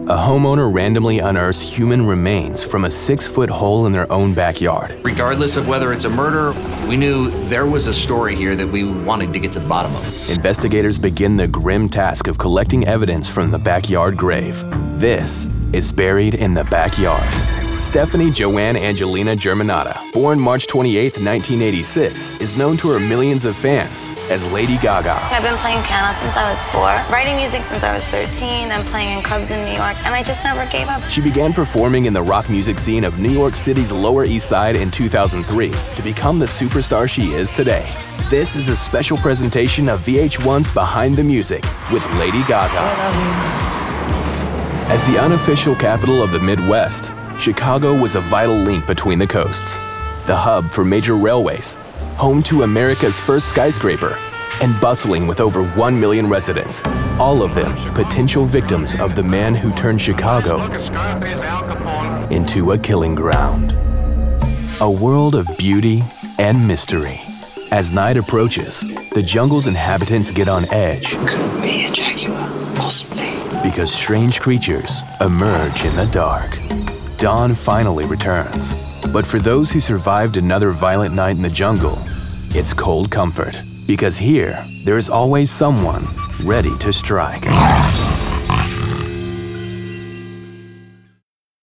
a homeowner randomly unearths human remains from a 6-foot hole in their own backyard. Regardless of whether it's a murder, we knew there was a story here that we wanted to get to the bottom of. Investigators begin the grim task of collecting evidence from the backyard grave. This is Buried in the Backyard. Stephanie Joanne Angelina Germanotta, born March 28, 1986, is known to her millions of fans as Lady Gaga. I've been playing piano since I was 4, writing music since I was 13, and playing in clubs in New York, and I just never gave up. She began performing in the rock music scene of New York City's Lower East Side in 2003 to become the superstar she is today. This is a special presentation of VH1's Behind the Music with Lady Gaga. As the unofficial capital of the Midwest, Chicago was a vital link between the coasts, the hub for major railways, home to America's first skyscraper, and bustling with over 1 million residents, all of them potential victims of the man who turned Chicago into a killing ground. A world of beauty and mystery. As night approaches, the jungle's inhabitants get on edge. Could be a jaguar, possibly. Because strange creatures emerge in the dark. Dawn finally returns, but for those who survived another violent night in the jungle, it's cold comfort, because here, there is always someone ready to strike.